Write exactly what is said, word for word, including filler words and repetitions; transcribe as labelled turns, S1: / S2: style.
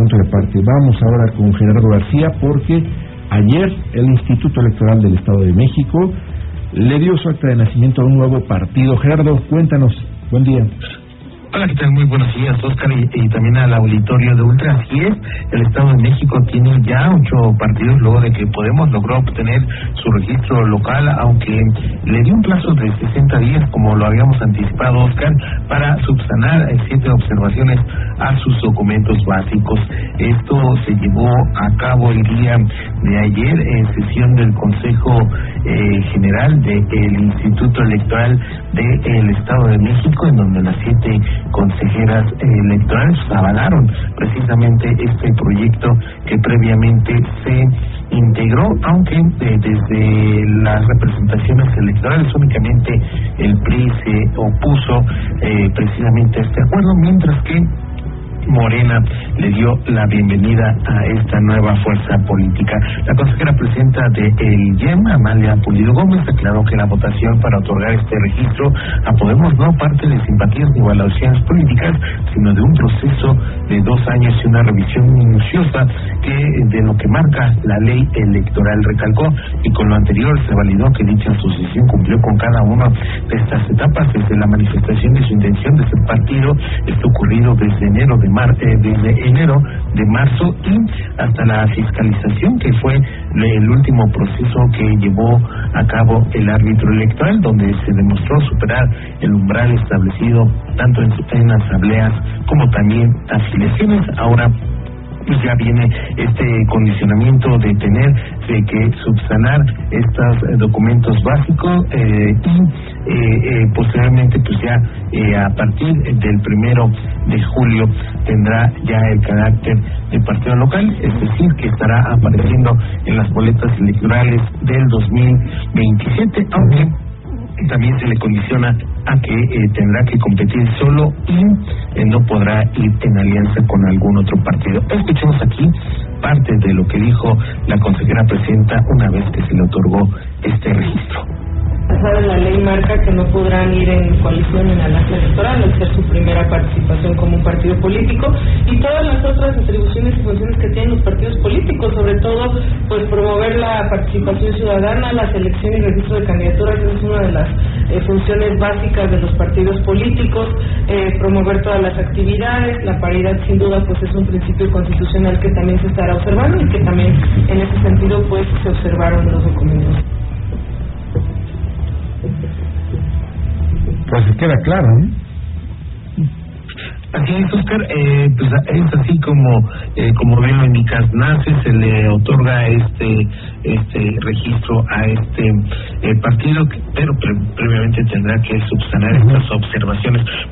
S1: punto de aparte. Vamos ahora con Gerardo García, porque ayer el Instituto Electoral del Estado de México le dio su acta de nacimiento a un nuevo partido. Gerardo, cuéntanos. Buen día.
S2: Hola, ¿qué tal? Muy buenos días, Oscar, y, y también al auditorio de Ultra. Así es, el Estado de México tiene ya ocho partidos luego de que Podemos logró obtener su registro local, aunque le dio un plazo de sesenta días, como lo habíamos anticipado, Oscar, para subsanar eh, siete observaciones a sus documentos básicos. Esto se llevó a cabo el día de ayer en sesión del Consejo eh, General del Instituto Electoral del Estado de México, en donde las siete consejeras electorales avalaron precisamente este proyecto que previamente se integró, aunque eh, desde las representaciones electorales únicamente el P R I se opuso eh, precisamente a este acuerdo, mientras que Morena le dio la bienvenida a esta nueva fuerza política. La consejera presidenta de el I E M, Amalia Pulido Gómez, declaró que la votación para otorgar este registro a Podemos no parte de simpatías ni evaluaciones políticas, sino de un proceso de dos años y una revisión minuciosa que de lo que marca la ley electoral. Recalcó y con lo anterior se validó que dicha asociación cumplió con cada una de estas etapas, desde la manifestación de su intención de ser partido, esto ocurrido desde enero de Mar, eh, desde enero de marzo y hasta la fiscalización, que fue el último proceso que llevó a cabo el árbitro electoral, donde se demostró superar el umbral establecido tanto en, en asambleas como también afiliaciones. Ahora pues ya viene este condicionamiento de tener de que subsanar estos eh, documentos básicos eh, y eh, eh, posteriormente pues ya eh, a partir del primero de julio tendrá ya el carácter de partido local, es decir, que estará apareciendo en las boletas electorales del dos mil veintisiete, aunque también se le condiciona a que eh, tendrá que competir solo y eh, no podrá ir en alianza con algún otro partido. Escuchemos aquí parte de lo que dijo la consejera presidenta una vez que se le otorgó este registro.
S3: La ley marca que no podrán ir en coalición en alianza electoral al ser su primera participación como un partido político, y todas las otras atribuciones y funciones que tienen los partidos políticos, sobre todo pues promover la participación ciudadana, la selección y registro de candidaturas. Es una de las eh, funciones básicas de los partidos políticos, eh, promover todas las actividades. La paridad sin duda pues es un principio constitucional que también se estará observando y que también en ese sentido pues se observaron los documentos.
S1: Pues queda claro, ¿no?
S2: Así es, Oscar, eh, pues es así como eh, como bien lo indicas, nace, se le otorga este este registro a este eh, partido, pero pre previamente tendrá que subsanar estas observaciones.